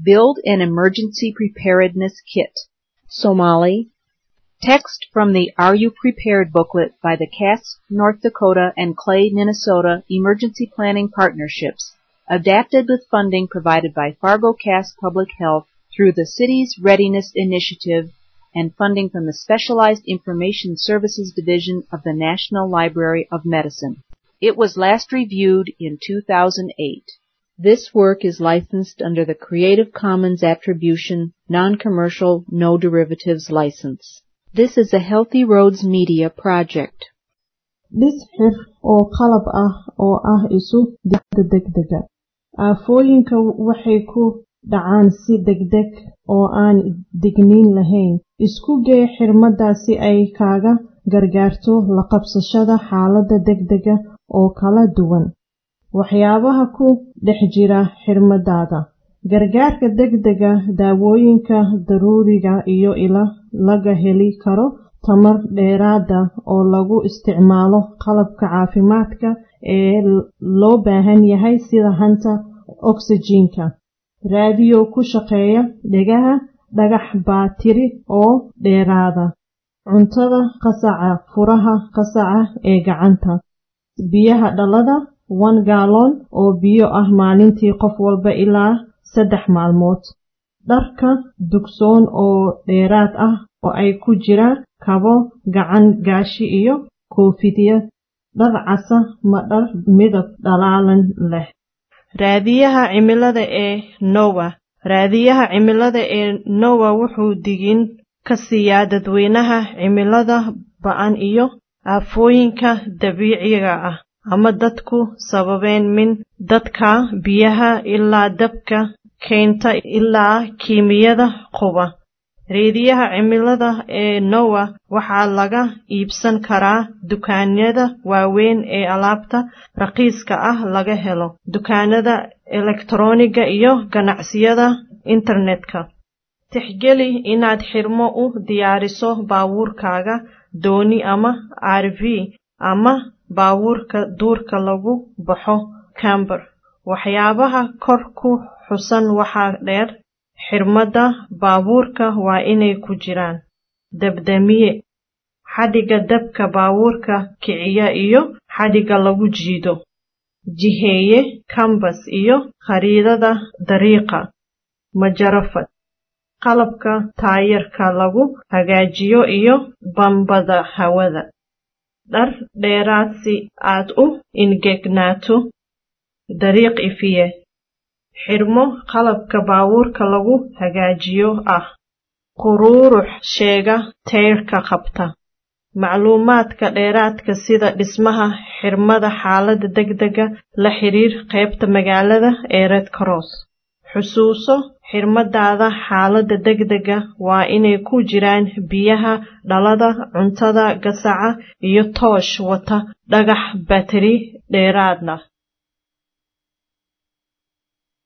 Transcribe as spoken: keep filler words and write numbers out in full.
Build an emergency preparedness kit. Somali. Text from the Are You Prepared booklet by the Cass, North Dakota and Clay, Minnesota Emergency Planning Partnerships, adapted with funding provided by Fargo-Cass Public Health through the City's Readiness Initiative and funding from the Specialized Information Services Division of the National Library of Medicine. It was last reviewed in two thousand eight. This work is licensed under the Creative Commons Attribution, Non-Commercial, No Derivatives license. This is a Healthy Roads Media project. Dhis xir oo qalab ah oo ah isu degdeg degdega. Aafooyinka waxay ku dhacaan si degdeg oo aan digniin lahayn. Isku gee xirmada si ay kaaga gargaarto la qabsashada xaaladda degdega oo kala duwan. Waxyaabaha ku dhex jira xirmadaada. Gargaarka degdega, daawooyinka daruuriga iyo ila laga heli karo tamar dheeraada oo lagu isticmaalo qalabka caafimaadka ee loo baahan yahay sida hanta oksijiinka. Raadiyo ku shaqeeya dhegaha dhagax baatiri oo dheeraada. Cuntada qasaca, furaha qasaca ee gacanta. Biyaha dhalada one gallon oo biyo ah maalintii qof walba ilaa saddex maalmood. Dharka dugsoon oo dheeraad ah oo ay ku jiraan kabo gacan gaashi iyo koofiyad. Dhar casa ma dhar midab dhalaalan leh. Raadiyaha cimilada ee NOAA. Raadiyaha cimilada ee NOAA wuxuu digin ka siiyaa dadweynaha cimilada ba'an iyo aafooyinka dabiiciga ah ama dadku sababeen min dadka biyaha ilaa dabka keenta ilaa kiimiyada quba. Raadiyaha cimilada ee NOAA waxaa laga iibsan karaa dukaanada waaweyn ee alaabta raqiiska ah laga helo, dukaanada elektarooniga iyo ganacsiyada internetka. Tixgeli inaad xirmo u diyaariso baabuurkaaga, dooni ama R V ama baabuurka duurka lagu baxo camper. Waxyaabaha kor ku xusan waxaa dheer, xirmada baabuurka waa inay ku jiraan dabdamiye, xadhiga dabka baabuurka kiciya iyo xadhiga lagu jiido, jiheeye, kambas iyo khariidada dariiqa, majarafad, qalabka taayirka lagu hagaajiyo iyo bambada hawada. Dhar dheeraad si aad u ingegnaato, dariiq ifiye. Xirmo qalabka baabuurka lagu hagaajiyo ah. Quruurux sheega tayrka qabta. Macluumaadka dheeraadka sida dhismaha xirmada xaaladda degdega la xiriir qaybta magaalada ee Red Cross. Xusuuso xirmadaada xaaladda degdega waa inay ku jiraan biyaha dhalada, cuntada gasaca iyo toosh wata dhagax bateri dheeraadna.